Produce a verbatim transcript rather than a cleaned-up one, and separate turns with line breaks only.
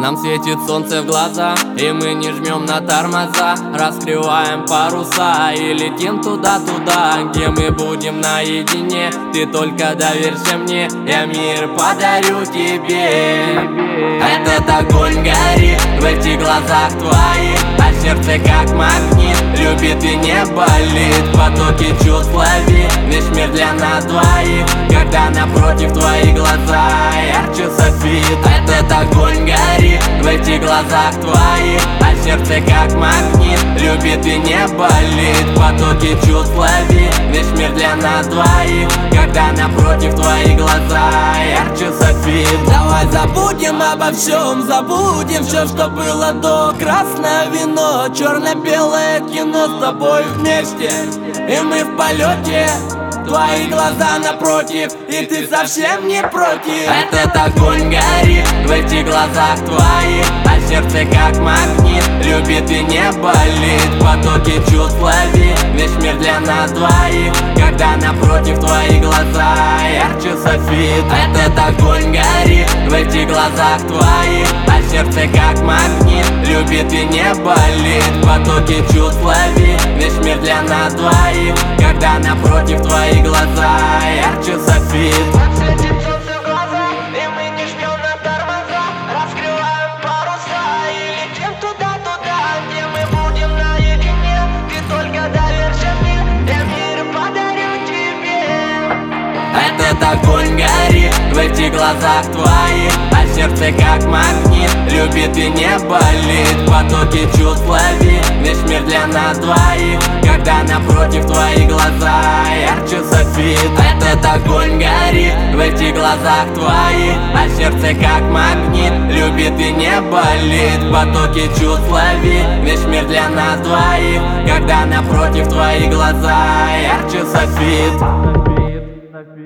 Нам светит солнце в глаза, и мы не жмем на тормоза. Раскрываем паруса и летим туда-туда, где мы будем наедине. Ты только доверься мне, я мир подарю тебе. Этот огонь горит в этих глазах твоих, а сердце как магнит любит и не болит. Потоки чувств лови, весь мир для нас двоих, когда напротив твои глаза ярче софит. Этот огонь горит в этих глазах твоих, а сердце как магнит любит и не болит. Потоки чувств лови, весь мир для нас двоих, когда напротив твои глаза ярче софит. Давай забудем обо всем, забудем все, что было до. Красное вино, черно-белое кино с тобой вместе, и мы в полете. Твои глаза напротив, и ты совсем не против. Этот огонь горит в этих глазах твоих, а сердце как магнит любит и не болит. Потоки чувств лови, весь мир для нас двоих, когда напротив твои глаза ярче софит. Этот огонь горит в этих глазах твоих, а сердце как магнит любит и не болит. Потоки чувств лови, весь мир для нас двоих, когда напротив твои глаза ярче софит.
Нам светит солнце в глаза, и мы не жмем на тормоза. Раскрываем паруса и летим туда-туда, где мы будем наедине. Ты только доверься мне, я мир подарю тебе.
Этот огонь горит в этих глазах твоих, а сердце как магнит любит и не болит. Потоки чувств лови, весь мир для нас двоих, когда напротив твои глаза ярче софит. Этот огонь горит в этих глазах твоих, а сердце как магнит любит и не болит. Потоки чувств лови, весь мир для нас двоих, когда напротив твои глаза ярче софит.